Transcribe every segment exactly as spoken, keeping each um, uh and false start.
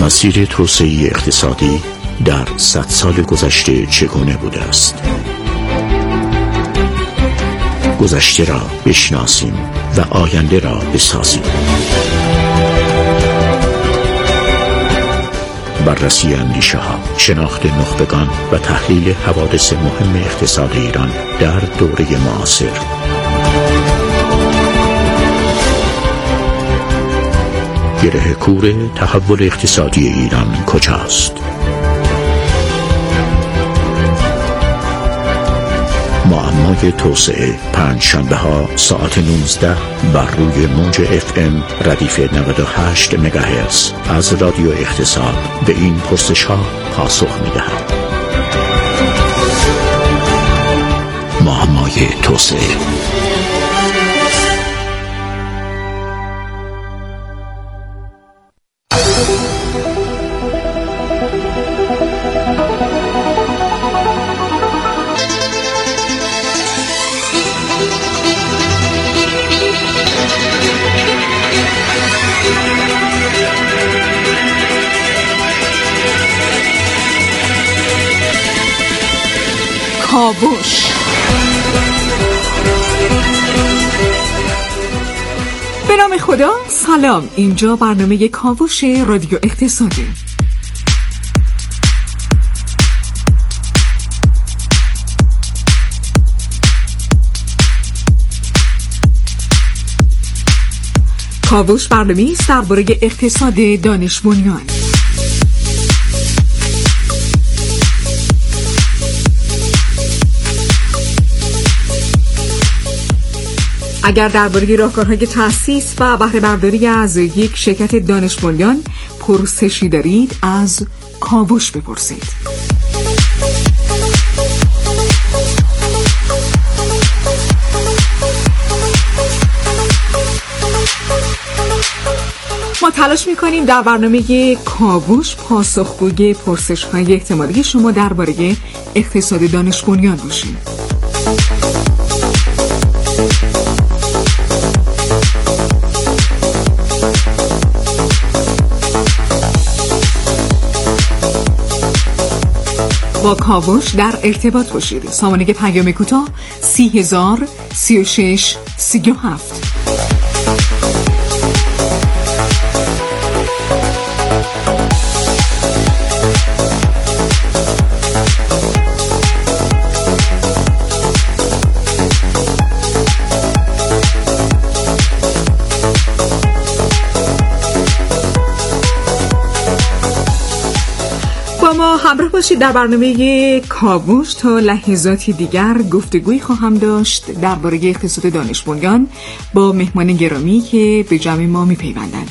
مسیر توسعه اقتصادی در صد سال گذشته چگونه بوده است؟ گذشته را بشناسیم و آینده را بسازیم. بررسی اندیشه ها، شناخت نخبگان و تحلیل حوادث مهم اقتصاد ایران در دوره معاصر. گره کور تحول اقتصادی ایران کجاست؟ معمای توسعه، پنج شنبه ها ساعت نوزده بر روی موج اف ام ردیف نود و هشت مگاهرتز از رادیو اقتصاد به این پرسش ها پاسخ می دهد. معمای توسعه. کاوش. به نام خدا. سلام، اینجا برنامه کاوش رادیو اقتصادی. کاوش برنامه است درباره اقتصاد دانش بنیان. اگر درباره راهکارهای تأسیس و بهره برداری از یک شرکت دانش بنیان پرسشی دارید، از کاوش بپرسید. ما تلاش می‌کنیم در برنامه کاوش پاسخگوی پرسش‌های احتمالی شما درباره اقتصاد دانش بنیان باشیم. با کاوش در ارتباط باشید. سامانه پیام کوتاه سی هزار سی و شش سی و هفت. ما همراه باشید در برنامه کاوش. تا لحظاتی دیگر گفتگوی خواهم داشت درباره اقتصاد دانش بنیان با مهمان گرامی که به جمع ما میپیوندند.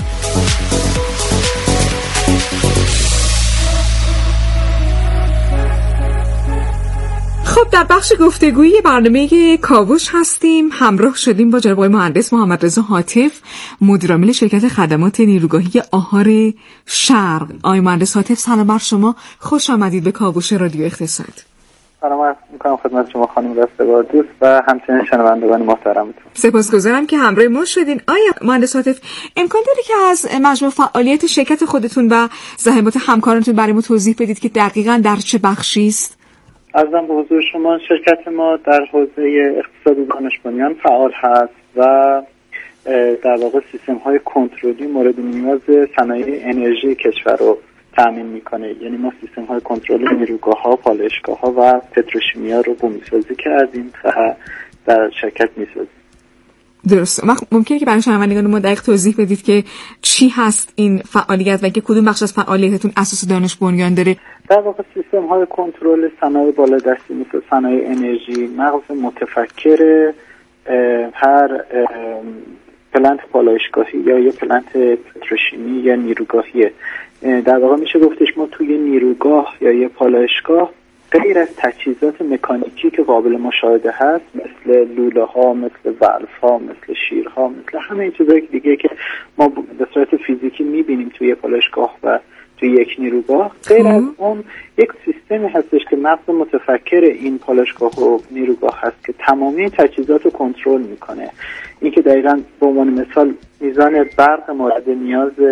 خب، در بخش گفتگویی برنامه کاوش هستیم. همراه شدیم با جناب آقای مهندس محمد رضا هاتف، مدیر عامل شرکت خدمات نیروگاهی آهار شرق. آقای مهندس هاتف، سلام بر شما، خوش آمدید به کاوش رادیو اقتصاد. سلام عرض می‌کنم خدمت شما خانم رستگار دوست و همچنین شنوندگان محترمتون. سپاسگزارم که همراه ما شدین. آقای مهندس هاتف، امکان داره که از مجموع فعالیت شرکت خودتون و زحمات همکارانتون برای ما توضیح بدید که دقیقاً در چه بخشی است؟ عرضم به حضور شما شرکت ما در حوزه اقتصاد دانش بنیان فعال هست و در واقع سیستم های کنترلی مورد نیاز صنایع انرژی کشور رو تامین میکنه. یعنی ما سیستم های کنترل نیروگاه ها، پالایشگاه ها و پتروشیمیا رو بومی‌سازی کردیم و در شرکت میسازیم. درست. ممکنه که برای شنوندگان ما دقیق توضیح بدید که چی هست این فعالیت و که کدوم بخش از فعالیتتون اساس دانش بنیان داره؟ در واقع سیستم های کنترل صنایع بالادستی مثل صنایع انرژی مغز متفکر هر پلنت پالایشگاهی یا یه پلنت پتروشیمی یا نیروگاهیه. در واقع میشه گفتش ما توی نیروگاه یا یه پالایشگاه غیر از تجهیزات مکانیکی که قابل مشاهده هست مثل لوله ها، مثل والف ها، مثل شیرها، مثل همه این چیزایی دیگه که ما به صورت فیزیکی میبینیم توی پالایشگاه و توی یک نیروگاه، غیر از اون یک سیستمی هستش که مغز متفکر این پالایشگاه و نیروگاه هست که تمامی تجهیزات رو کنترل میکنه. این که دقیقاً به عنوان مثال میزان برق مورد نیاز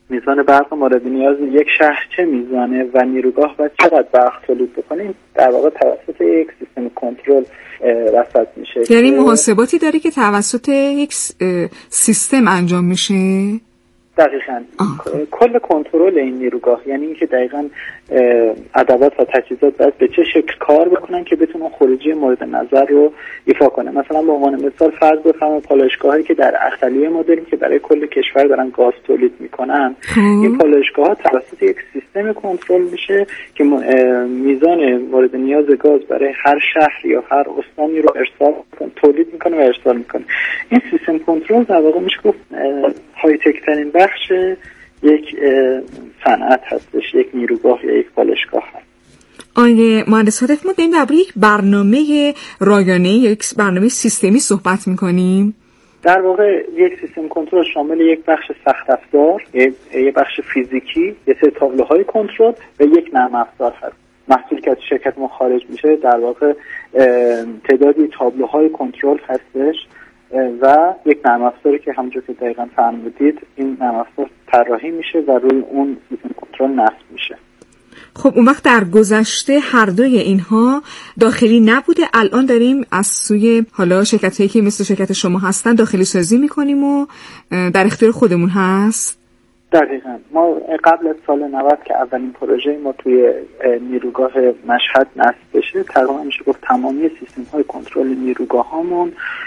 میزان برق مورد نیاز یک شهر چه میزانه و نیروگاه باید چقدر برق تولید بکنه، این در واقع توسط یک سیستم کنترل رصد میشه. یعنی محاسباتی داره که توسط یک سیستم انجام میشه؟ دقیقاً. کل کنترل این نیروگاه، یعنی اینکه دقیقاً ادوات و تجهیزات باید به چه شکل کار بکنن که بتونن خروجی مورد نظر رو ایفا کنه. مثلا به عنوان مثال فرض بفرمایید پالایشگاهایی که در اقلیه ما داریم که برای کل کشور دارن گاز تولید میکنن، این پالایشگاه‌ها توسط یک سیستم کنترل میشه که میزان مورد نیاز گاز برای هر شهر یا هر استانی رو ارسال میکنه، تولید میکنه و ارسال میکنه. این سیستم کنترل در واقع میشه گفت های تک ترین بخش یک صنعت هستش، یک نیروگاه یا یک پالایشگاه هست. آیه مهندس هاتف، ما داریم درباره یک برنامه رایانه یا یک برنامه سیستمی صحبت میکنیم. در واقع یک سیستم کنترل شامل یک بخش سخت افزار، یک بخش فیزیکی، یک سری تابلوهای کنترل و یک نرم افزار هست. محصول که از شرکت ما خارج میشه در واقع تعدادی تابلوهای کنترل هستش و یک نرم افزاری که همونجور که دقیقاً فرمودید این نرم افزار طراحی میشه و روی اون سیستم کنترل نصب میشه. خب اون وقت در گذشته هر دوی اینها داخلی نبوده، الان داریم از سوی حالا شرکتایی که مثل شرکت شما هستن داخلی سازی میکنیم و در اختیار خودمون هست. دقیقاً. ما قبل از سال نود که اولین پروژه ما توی نیروگاه مشهد نصب بشه، تقریبا میشه گفت تمامی سیستم های کنترل نیروگاه هامون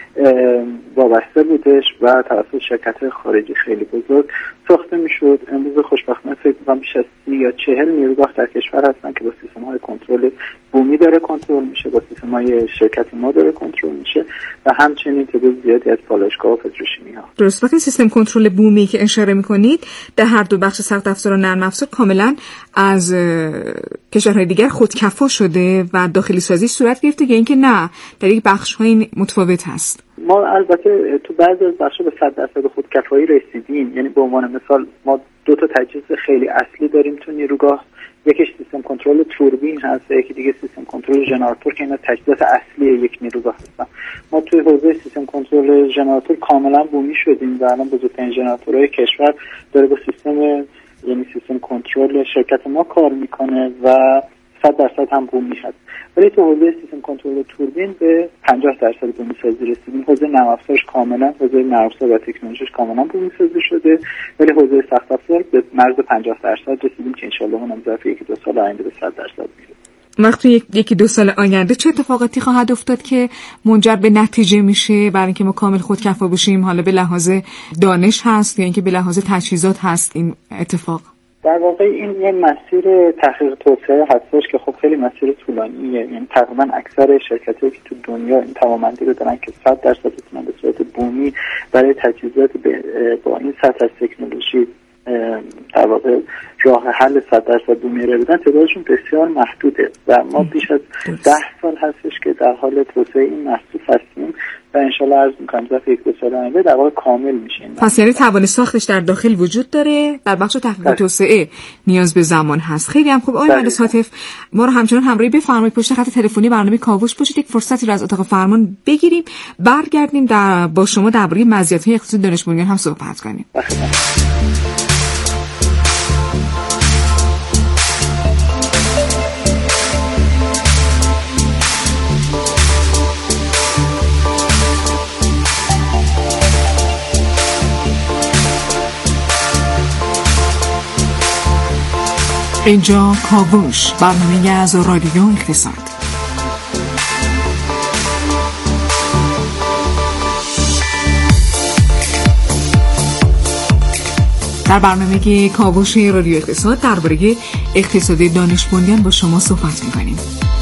وابسته بودش و توسط شرکت خارجی خیلی بزرگ ساخته میشد. امروز خوشبختانه فکر می‌کنم بیش از سی یا چهل نیروگاه در کشور هستن که با سیستم های کنترل بومی داره کنترل میشه، با سیستم های شرکت ما داره کنترل میشه و همچنین تعداد زیادی از پالایشگاه و پتروشیمی ها. درست. وقتی سیستم کنترل بومی که اشاره میکنید در هر دو بخش سخت افزار و نرم افزار کاملا از کشورهای دیگر خودکفا شده و داخلی سازی صورت گرفته یا اینکه نه در یک بخش‌های متفاوت هست؟ ما البته تو بعضی از بخش‌ها به صد درصد خودکفایی رسیدیم. یعنی به عنوان مثال ما دو تا تجهیز خیلی اصلی داریم تو نیروگاه، یکیش سیستم کنترل توربین هست و یکی دیگه سیستم کنترل ژنراتور که اینا تجهیزات اصلی یک نیروگاه هستن. ما توی حوزه سیستم کنترل ژنراتور کاملا بومی شدیم و الان بزرگترین ژنراتورهای کشور داره با سیستم یعنی سیستم کنترل شرکت ما کار میکنه و صد درصد هم بومی هست. ولی تو حوزه سیستم کنترل توربین به پنجاه درصد بومی سازی رسیدیم. حوزه نرم افزارش کاملا، حوزه نرم افزار و تکنولوژیش کاملا بومی سازی شده، ولی حوزه سخت افزار به مرز پنجاه درصد رسیدیم که ان شاء الله اونم ظرف یک دو سال آینده به صد درصد میشه. وقتی یک یکی دو سال آینده چه اتفاقاتی خواهد افتاد که منجر به نتیجه میشه برای اینکه ما کامل خودکفا بشیم؟ حالا به لحاظ دانش هست یا اینکه به لحاظ تجهیزات هست این اتفاق؟ در واقع این یه مسیر تحقیق توسعه هستش که خب خیلی مسیر طولانیه. یعنی تقریبا اکثر شرکتایی که تو دنیا این توانمندی رو دارن که صد درصد بتونن به صورت بومی برای تجهیزات با این سطح از تکنولوژی در واقع راه حل صد درصد بومی رو بدن، تعدادشون بسیار محدوده و ما بیش از ده سال هستش که در حال توسعه این محصول هستیم و انشالله عرض میکنم ظرف یک دو سال آینده در واقع کامل میشه. پس یعنی توان ساختش در داخل وجود داره، در بخش تحقیق توسعه نیاز به زمان هست. خیلی هم خوب. آقای مهندس هاتف، ما رو همچنان همراهی بفرمایید. پشت خط تلفنی برنامه کاوش باشید، یک فرصتی رو از اتاق فرمان بگیریم، برگردیم در با شما درباره مزیت‌های اقتصاد دانش بنیان هم صحبت کنیم. اینجا کاوش، برنامه از رادیو اقتصاد. در برنامه کاوش رادیو اقتصاد درباره اقتصاد دانش بنیان با شما صحبت می‌کنیم.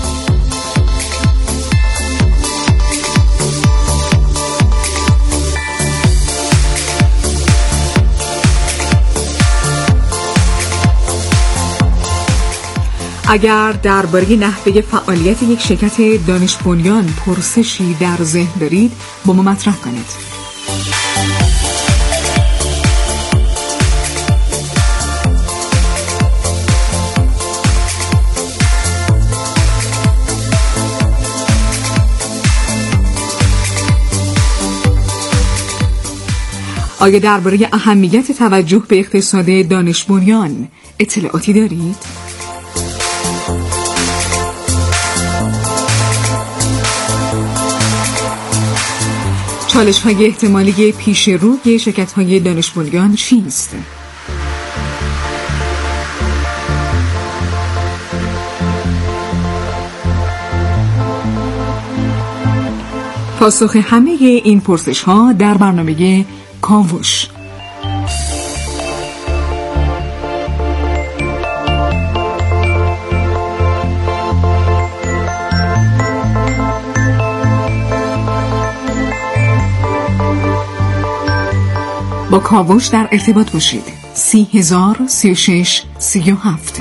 اگر درباره نحوه فعالیت یک شرکت دانش بنیان پرسشی در ذهن دارید با ما مطرح کنید. آیا درباره اهمیت توجه به اقتصاد دانش بنیان اطلاعاتی دارید؟ چالش‌های احتمالی پیش روی شرکت‌های دانش بنیان چیست؟ پاسخ همه این پرسش‌ها در برنامه کاوش. با کاوش در ارتباط باشید. سی هزار سی و شش سی و هفت.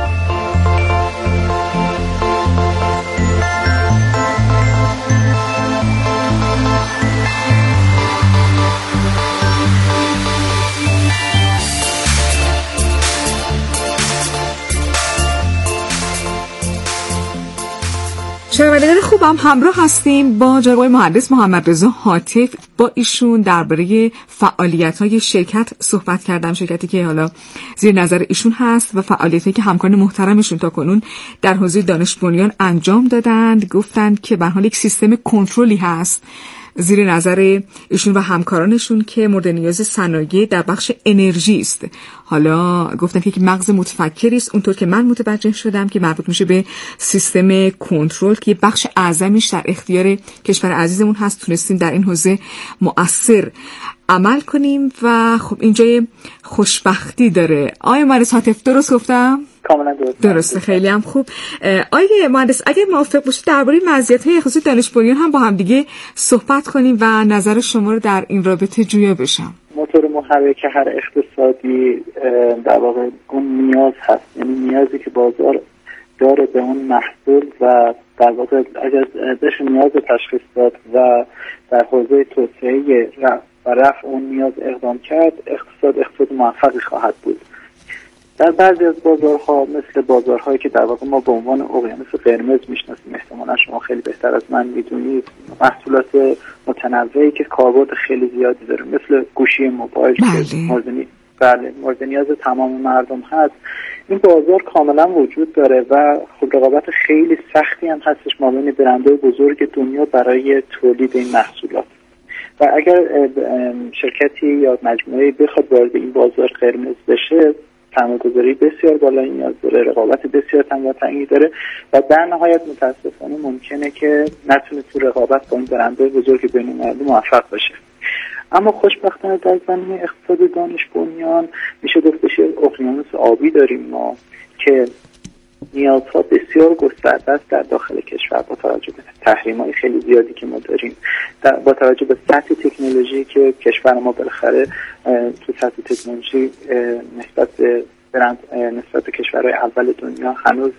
شنوندگان خوبم، همراه هستیم با جناب مهندس محمد رضا هاتف. با ایشون درباره فعالیت‌های شرکت صحبت کردم، شرکتی که حالا زیر نظر ایشون هست و فعالیتی که همکاران محترمشون تا کنون در حوزه دانش بنیان انجام دادند. گفتند که به هر حال یک سیستم کنترلی هست زیر نظر ایشون و همکارانشون که مورد نیاز صنایع در بخش انرژی است. حالا گفتن که یک مغز متفکری است، اونطور که من متوجه شدم که مربوط میشه به سیستم کنترل که بخش اعظمیش در اختیار کشور عزیزمون هست. تونستیم در این حوزه مؤثر عمل کنیم و خب اینجا خوشبختی داره. آقای مهندس هاتف درست گفتم؟ کاملا درست. درسته، خیلی هم خوب. آقای مهندس اگه موافق باشید درباره مزیت‌های خصوصی دانش بنیان هم با هم دیگه صحبت کنیم و نظر شما رو در این رابطه جویا بشم. موتور محرک هر اقتصادی در واقع اون نیاز هست، یعنی نیازی که بازار داره به اون محصول و در واقع اگر بشه نیاز تشخیص داد و در حوزه توسعه و رفع اون نیاز اقدام کرد، اقتصاد اقتصاد موفقی خواهد بود. در بعضی از بازارها مثل بازارهایی که در واقع ما به عنوان اقیانوس قرمز میشناسیم، احتمالا شما خیلی بهتر از من میدونید، محصولات متنوعی که کاربرد خیلی زیادی داره، مثل گوشی موبایل که مورد بله مورد نیاز تمام مردم هست. این بازار کاملا وجود داره و خب رقابت خیلی سختی هم هستش ما بین برندهای بزرگ دنیا برای تولید این محصولات. و اگر شرکتی یا مجموعه‌ای بخواد وارد این بازار قرمز بشه، سرمایه‌گذاری بسیار بالایی نیاز داره، رقابت بسیار تنگاتنگی داره و در نهایت متاسفانه ممکنه که نتونه تو رقابت با این برندهای بزرگ بین‌المللی موفق بشه. اما خوشبختانه در زمینه اقتصاد دانش بنیان میشه گفتش اقیانوس آبی داریم ما که نیازها بسیار گسترده است در داخل کشور با توجه به تحریم‌های خیلی زیادی که ما داریم، با توجه به سطح تکنولوژی که کشور ما بالاخره تو سطح تکنولوژی نسبت به برند نسبت به کشورهای اول دنیا هنوز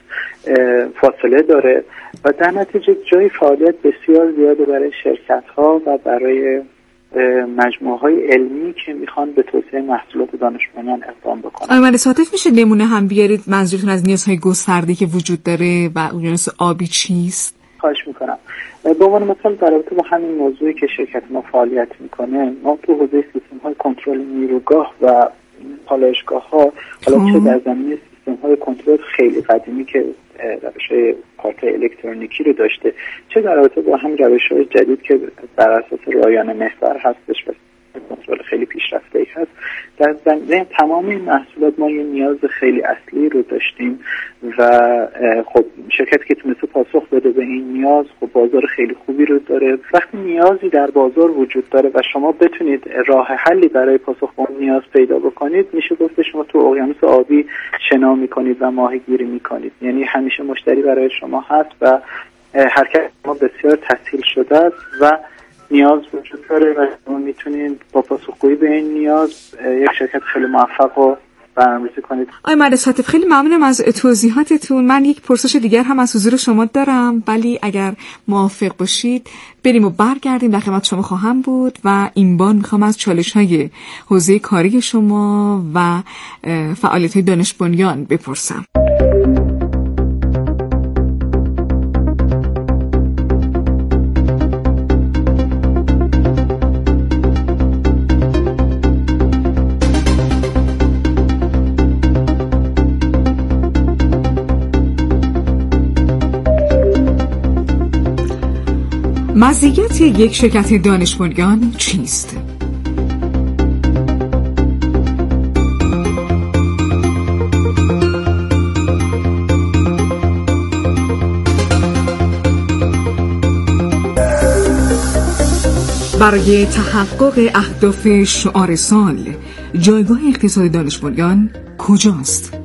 فاصله داره و در نتیجه جای فعالیت بسیار زیاده برای شرکت‌ها و برای مجموعه‌های علمی که میخوان به توسعه محصولات دانش بنیان اقدام بکنن. آقای مهندس هاتف میشه نمونه هم بیارید منظورتون از نیازهای گسترده‌ای که وجود داره و اقیانوس آبی چیست؟ خواهش میکنم. به عنوان مثال در رابطه با همین موضوعی که شرکت ما فعالیت میکنه، ما تو حوزه سیستم‌های کنترل نیروگاه و پالایشگاه‌ها، حالا چه در زمینه سیستم‌های کنترل خیلی قدیمی که روش‌های کارت الکترونیکی رو داشته، چه در رابطه با هم روش‌های جدید که بر اساس رایانه محور هستش و کنترل خیلی پیشرفته‌ای هست، در زمینه تمام این محصولات ما یه نیاز خیلی اصلی رو داشتیم و خب شرکتی که تونسته پاسخ بده به این نیاز، خب بازار خیلی خوبی رو داره. وقتی نیازی در بازار وجود داره و شما بتونید راه حلی برای پاسخ به اون نیاز پیدا بکنید، میشه گفت شما تو اقیانوس آبی شنا میکنید و ماهیگیری میکنید، یعنی همیشه مشتری برای شما هست و حرکت ما بسیار تسهیل شده است و نیاز وجود داره و شما میتونید با پاسخگویی به این نیاز یک شرکت خیلی موفق رو برنامه‌ریزی کنید. آقای مهندس هاتف خیلی ممنونم از توضیحاتتون. من یک پرسش دیگر هم از حضور شما دارم، ولی اگر موافق باشید بریم و برگردیم در خدمت شما خواهم بود و این بار میخوام از چالش‌های حوزه کاری شما و فعالیت‌های دانش بنیان بپرسم. مزیت یک شرکت دانش بنیان چیست؟ برای تحقق اهداف شعار سال، جایگاه اقتصاد دانش بنیان کجاست؟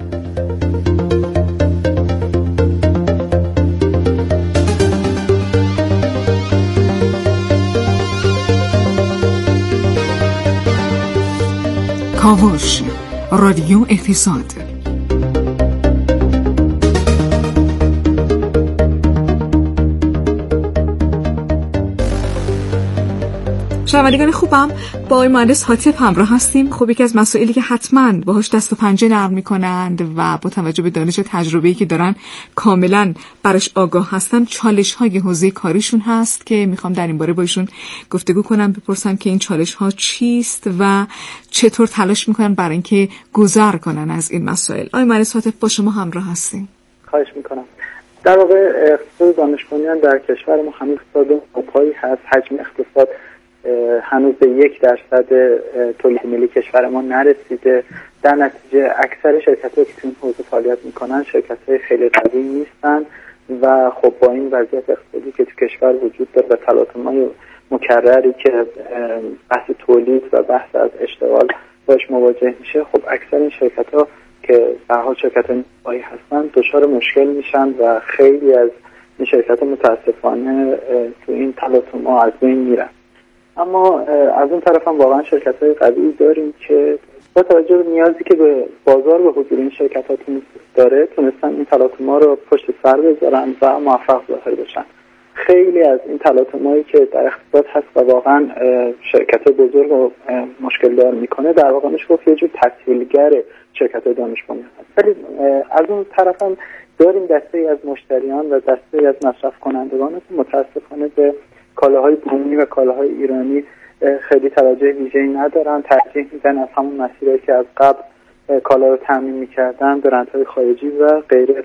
کاوش، رادیو اقتصاد. شنوندگان خوبم، با آقای مهندس حاتف همراه هستیم. خب یکی از مسائلی که حتما باهاش دست و پنجه نرم میکنند و با توجه به دانش و تجربه‌ای که دارن کاملا برش آگاه هستن، چالش‌های حوزه کاریشون هست که میخوام در این باره با ایشون گفتگو کنم، بپرسم که این چالش‌ها چیست و چطور تلاش میکنن برای اینکه گذر کنن از این مسائل. آقای مهندس حاتف با شما همراه هستیم. خواهش میکنم. در واقع اقتصاد دانش بنیان در کشور ما هنوز اقتصاد پایی هست. حجم اقتصاد هنوز به یک درصد تولید ملی کشور ما نرسیده. در نتیجه اکثر شرکت‌هایی که تو این حوزه فعالیت میکنن شرکت‌های خیلی قوی نیستن و خب با این وضعیت اقتصادی که تو کشور وجود داره و تلاطم‌های مکرری که بحث تولید و بحث از اشتغال باش مواجه میشه، خب اکثر این شرکت‌ها که به هر حال شرکت‌های پایی هستن دچار مشکل میشن و خیلی از این شرکت‌ها متاسفانه تو این تلاطم‌ها از بین میرن. اما از اون طرف هم واقعا شرکت‌های قوی داریم که با توجه به نیازی که به بازار و حضور این شرکت‌ها داره تونستن این تلاطم‌ها رو پشت سر بذارن و موفق ظاهر بشن. خیلی از این تلاطم‌هایی که در اقتصاد هست و واقعا شرکت‌های بزرگ رو مشکل دار میکنه، در واقع میشه گفت یه جور تسهیلگر شرکت‌های دانش بنیان هست. ولی از اون طرف هم داریم دسته‌ای از مشتریان و دسته‌ای از مصرف کنندگان که متأسفانه به کالاهای بومی و کالاهای ایرانی خیلی توجه ویژه‌ای ندارن، ترجیح میدن از همون مسیری که از قبل کالا رو تامین می‌کردن برندهای خارجی و غیره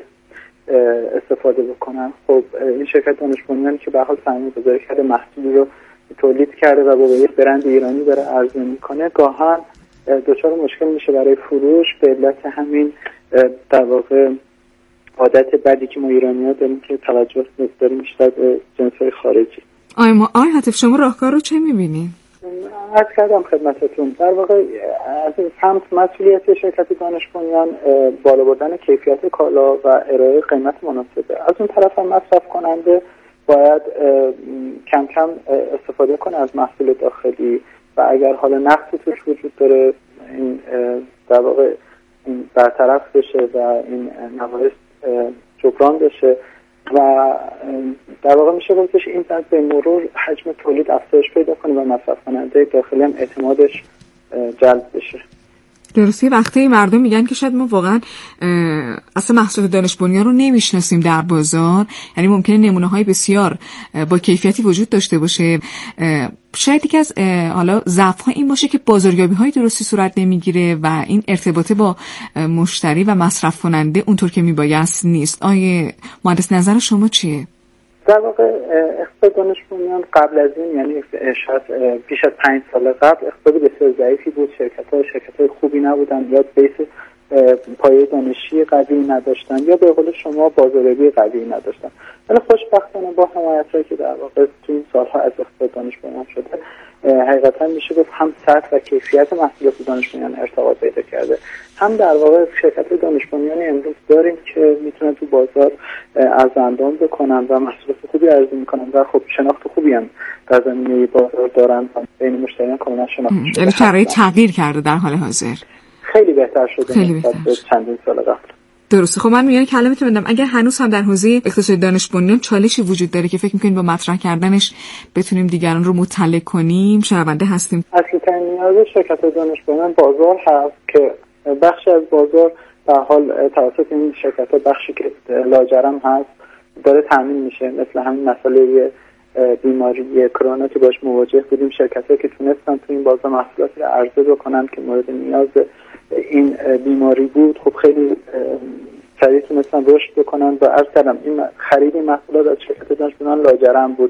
استفاده بکنن. خب این شرکت دانش بنیان که به حال سرمایه‌گذاری کرده، محصولی رو تولید کرده و با یک برند ایرانی داره عرضه میکنه، گاهن دچار مشکل میشه برای فروش به علت همین در واقع عادت بدی که ما ایرانی‌ها داریم که توجه داریم بیشتر به جنس‌های خارجی. آی ما آی حاتف شما راهکار رو چه می‌بینید؟ عرض کردم خدمتتون، در واقع از این سمت مسئولیت شرکت دانش بنیان بالا بردن کیفیت کالا و ارائه قیمت مناسبه. از اون طرف هم مصرف کننده باید کم کم استفاده کنه از محصول داخلی و اگر حالا نقصی توش وجود داره این در واقع این برطرف بشه و این نواقص جبران بشه و در واقع میشه گفتش این طرز به مرور حجم تولید افزایش پیدا کنه و مصرف کننده داخلی هم اعتمادش جلب بشه. درسته. وقتی مردم میگن که شاید ما واقعا اصلا محصول دانش بنیان رو نمیشناسیم در بازار، یعنی ممکنه نمونه‌های بسیار با کیفیتی وجود داشته باشه، شاید یکی از حالا ضعف‌ها این باشه که بازاریابی‌های درستی صورت نمیگیره و این ارتباط با مشتری و مصرف کننده اونطور که میبایست نیست. آیه مهندس نظر شما چیه؟ در واقع اقتصاد دانش بنیان قبل از این، یعنی شاید پیش از پنج سال قبل، اقتصاد بسیار ضعیفی بود. شرکت‌ها شرکت‌های خوبی نبودن، یا بیس پایه دانشی قوی نداشتن یا به قول شما بازاریابی قوی نداشتن. ولی خوشبختانه با حمایتایی که در واقع تو این سال‌ها از اقتصاد دانش بنیان شده، حقیقتا میشه گفت هم سطح و کیفیت محصولات دانش بنیان ارتقا پیدا کرده، هم در واقع شرکت‌های دانش بنیان امروز داریم که میتونن تو بازار ارزاندام بکنن و محصولات خوبی عرضه میکنن و خب شناخت خوبی هم در زمینه بازار دارن و بین مشتریان کاملا شناخته شده. یعنی شرایط تغییر کرده در حال حاضر، خیلی بهتر شده نسبت به چندین سال قبل. درسته. خب من میگم کلمتون بدم، اگر هنوز هم در حوزه اقتصاد دانش بنیان چالشی وجود داره که فکر می‌کنید با مطرح کردنش بتونیم دیگران رو مطلع کنیم، شنونده هستیم. اصلی ترین نیاز شرکت دانش بنیان بازار هست که بخشی از بازار در حال توسط این شرکت‌ها بخشی که لاجرم هست داره تامین میشه، مثل همین مسئله بیماری کرونا که باش مواجه بودیم. شرکت‌هایی که تونستن تو این بازار محصولاتی رو عرضه بکنن که مورد نیاز این بیماری بود، خب خیلی سریع تونستن رشد بکنن و عرض کردم این خرید محصولات از شرکت دانش بنیان لاجرم بود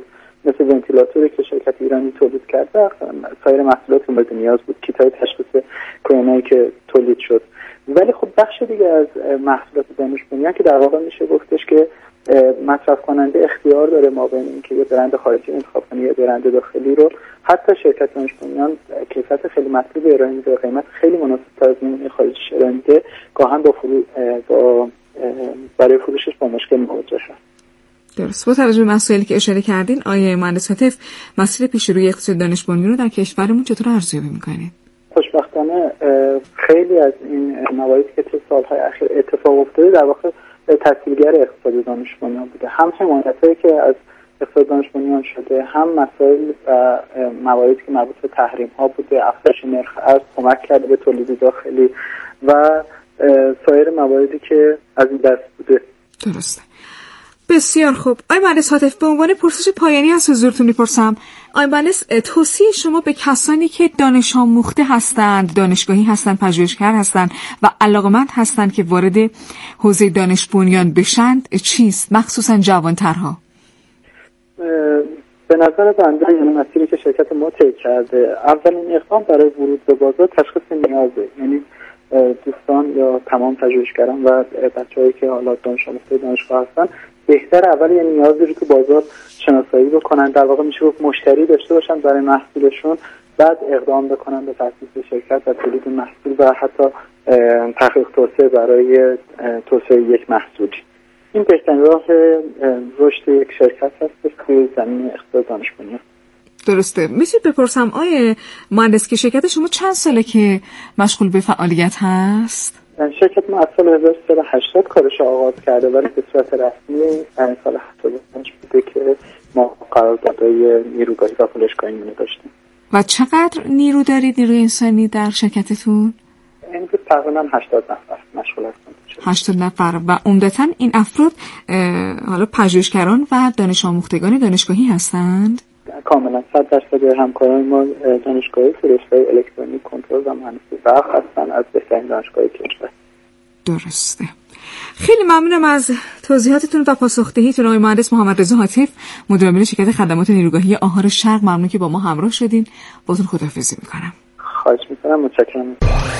مثل ونتیلاتوری که شرکت ایرانی تولید کرد و سایر محصولات مورد نیاز بود، کیت‌های تشخیص کرونایی که تولید شد. ولی خب بخش دیگه از محصولات دانش بنیان که در واقع میشه گفتش که مصرف کننده اختیار داره ما بین اینکه یه برند خارجی انتخاب کنه یا برند داخلی رو، حتی شرکت دانش بنیان کیفیت خیلی مطلوب ارائه میده، قیمت خیلی مناسب‌تر از اون خارجی ارائه میده، گاهن با فرو با برای فروشش با مشکل مواجه شد. درست. با توجه به مسائلی که اشاره کردین، آیه مهندس هاتف مسیر پیشروی اقتصاد دانش بنیان رو در کشورمون چطور ارزیابی می‌کنید؟ خوشبختانه خیلی از این مواردی که تو سال‌های اخیر اتفاق افتاده در واقع تسهیلگر اقتصاد دانش بنیان بوده. هم حمایتایی که از اقتصاد دانش بنیان شده، هم مسائل و مواردی که مربوط به تحریم‌ها بوده، افزایش نرخ ارز کمک کرده به تولید داخلی و سایر مواردی که از این دست بوده. درسته. بسیار خوب. آقای مهندس هاتف، به عنوان پرسش پایانی از حضورتون میپرسم، آقای مهندس، توصیه شما به کسانی که دانش آموخته هستند، دانشگاهی هستند، پژوهشگر هستند و علاقمند هستند که وارد حوزه دانش بنیان بشند چیست، مخصوصا جوانترها؟ به نظر بنده یعنی مسیری که شرکت ما طی کرده، اولین اقدام برای ورود به بازار تشخیص نیازه. یعنی دوستان یا تمام پژوهشگران و بچه‌هایی که حالا دانش آموخته دانشگاه هستن بهتر اول یه نیازی رو تو بازار شناسایی بکنن، در واقع میشه گفت مشتری داشته باشن برای محصولشون، بعد اقدام بکنن به تأسیس شرکت و تولید محصول و حتی تحقیق توسعه برای توسعه یک محصولی. این بهترین راه رشد یک شرکت هست توی زمین اقتصاد دانش بنیان. درسته. میشه بپرسم آیه مهندس که شرکت شما چند ساله که مشغول به فعالیت هست؟ شرکت ما از سال هزار و سیصد و هشتاد کارش آغاز کرده، ولی به صورت رسمی در سال هفتاد و پنج بوده که ما قراردادهای نیروگاهی و پالایشگاهی داشتیم. و چقدر نیرو دارید، نیروی انسانی در شرکتتون؟ این که تقریبا هشتاد نفر مشغول هستند. هشتاد نفر و عمدتاً این افراد حالا پژوهشگران و دانش آموختگان دانشگاهی هستند؟ کاملا صد درصد همکاران ما دانشگاهی فرستای الکترونیک، کنترل و مهندسی برق هستن از بهترین دانشگاهی کشور. درسته. خیلی ممنونم از توضیحاتتون و پاسخدهیتون آقای مهندس محمد رضا هاتف، مدیر عامل شرکت خدمات نیروگاهی آهار شرق. ممنون که با ما همراه شدین. بازم خداحافظی میکنم. خواهش میکنم. متشکرم.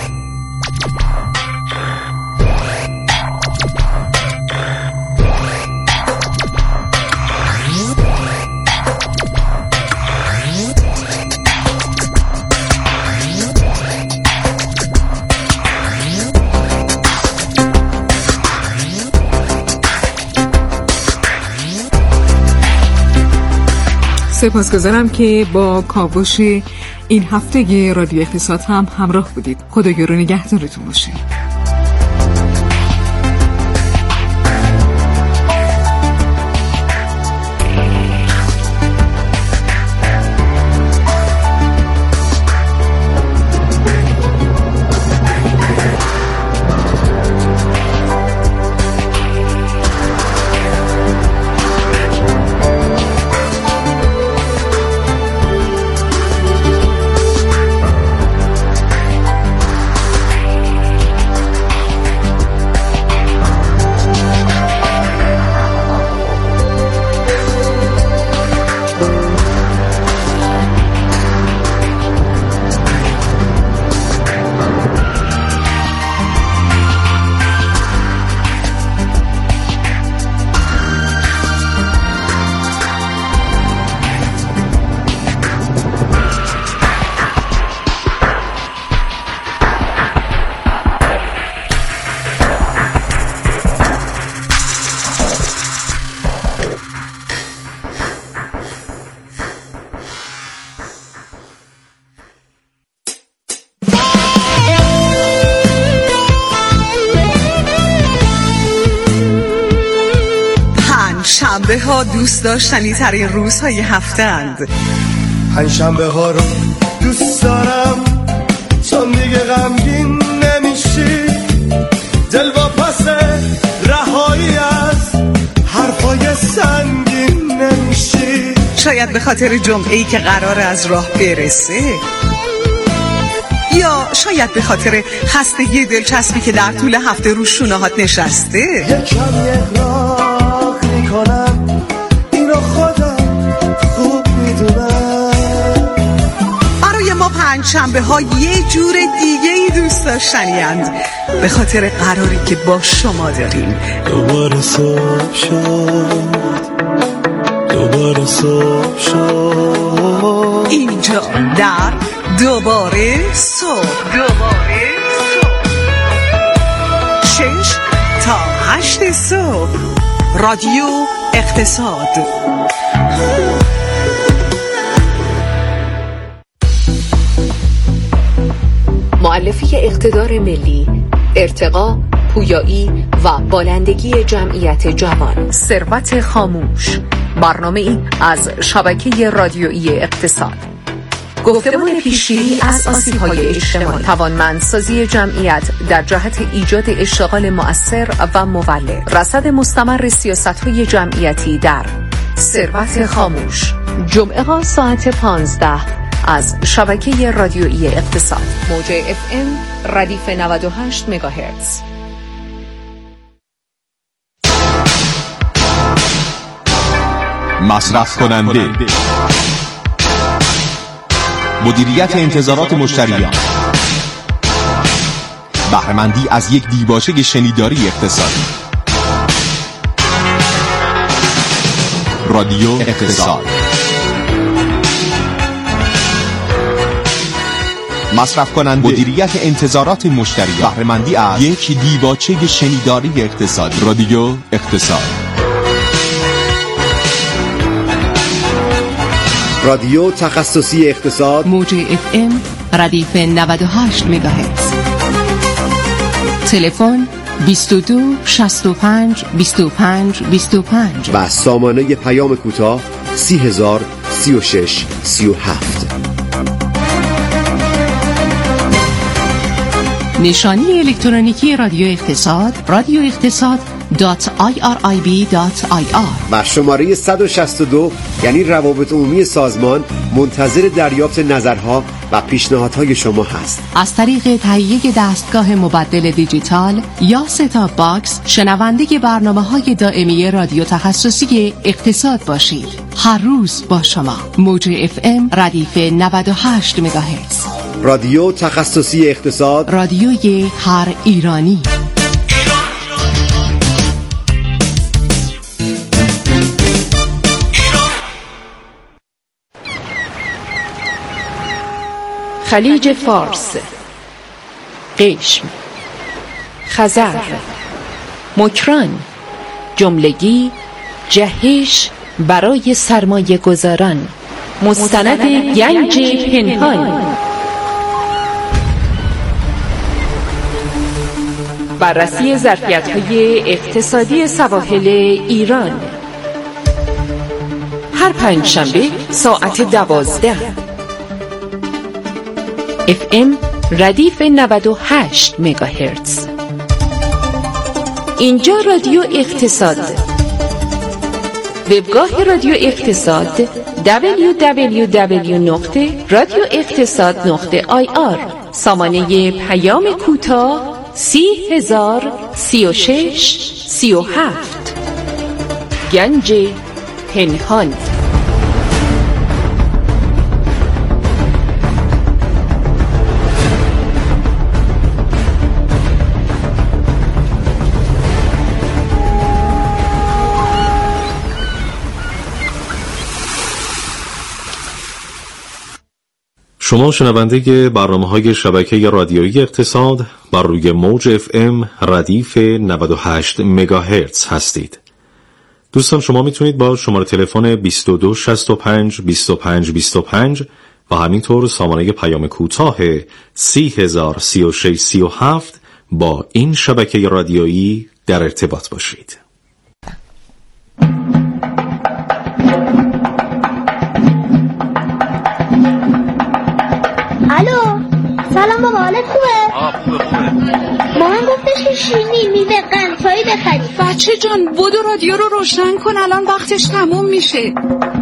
سپاسگزارم که با کاوش این هفته رادیو اقتصاد هم همراه بودید. خداگیر و نگهدارتون باشه. شنبه ها دوست داشتنی ترین روزهای هفته اند. پنجشنبه ها رو دوست دارم چون دیگه غمگین نمیشی، دل با پس رهایی از حرفای سنگین نمیشی. شاید به خاطر جمعه‌ای که قرار از راه برسه، یا شاید به خاطر خستگی دلچسبی که در طول هفته رو شونه‌هات نشسته. یکم اغراق میکنم اینو خودم خوب پنجشنبه ها یه جور دیگه ای دوست داشتنی اند، به خاطر قراری که با شما داریم. دوباره صبح شد، دوباره صبح شد، اینجا در دوباره صبح، دوباره صبح، شش تا هشت صبح، رادیو اقتصاد. مؤلفه اقتدار ملی، ارتقا، پویایی و بالندگی جمعیت جوان. ثروت خاموش، برنامه‌ای از شبکه رادیویی اقتصاد. گفتمان پیشگیری از آسیب‌های اجتماعی، توانمندسازی جمعیت در جهت ایجاد اشتغال مؤثر و مولد، رصد مستمر سیاست‌های جمعیتی در ثروت خاموش. جمعه ها ساعت پانزده از شبکه رادیویی اقتصاد، موج اف ام ردیف نود و هشت مگاهرتز. مصرف کننده، مدیریت انتظارات مشتریان، بهره‌مندی از یک دیباچه شنیداری اقتصادی. رادیو اقتصاد. مصرف کننده، مدیریت انتظارات مشتریان، بهره‌مندی از یک دیباچه شنیداری اقتصادی. رادیو اقتصاد. رادیو تخصصی اقتصاد، موج اف ام ردیف نود و هشت مگاهرتز. تلفن بیست و دو شصت و پنج بیست و پنج بیست و پنج و سامانه پیام کوتاه سی هزار سی و شش سی و هفت. نشانی الکترونیکی رادیو اقتصاد، رادیو اقتصاد دات آی آر آی بی دات آی آر و شماره صد و شصت و دو یعنی روابط عمومی سازمان منتظر دریافت نظرها و پیشنهادهای شما هست. از طریق تهیه دستگاه مبدل دیجیتال یا ستاپ باکس شنونده برنامه‌های دائمی رادیو تخصصی اقتصاد باشید. هر روز با شما. موج اف ام ردیف نود و هشت مگاهرتز. رادیو تخصصی اقتصاد، رادیوی هر ایرانی. خلیج فارس، قشم، خزر، مکران، جملگی، جهش برای سرمایه گذاران، مستند گنج پنهان، بررسی ظرفیت‌های اقتصادی سواحل ایران. هر پنجشنبه ساعت دوازده. اف ام ردیف نود و هشت مگاهرتز. اینجا رادیو اقتصاد. وبگاه رادیو اقتصاد دبلیو دبلیو دبلیو نقطه رادیو اقتصاد نقطه آی آر. سامانه پیام کوتاه سی هزار سی و شش سی و هفت. گنج پنهان. شما شنونده برنامه‌های شبکه رادیویی اقتصاد بر روی موج اف ام ردیف نود و هشت مگاهرتز هستید. دوستان شما میتونید با شماره تلفن بیست و دو شصت و پنج بیست و پنج بیست و پنج و همینطور سامانه پیام کوتاه سی هزار سی و شش سی و هفت با این شبکه رادیویی در ارتباط باشید. الو، سلام بابا، حالت خوبه؟ آه خوبه خوبه. مامان گفتش که شیرینی میوه قندهایی بخری. بچه جان بودو رادیو رو روشن کن، الان وقتش تموم میشه.